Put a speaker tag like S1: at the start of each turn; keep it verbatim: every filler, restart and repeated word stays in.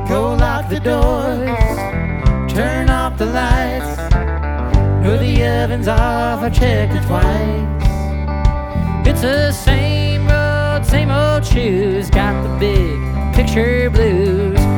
S1: Go lock the doors, turn off the lights, or the oven's off, I checked it twice. It's the same road, same old shoes, got the big picture blues.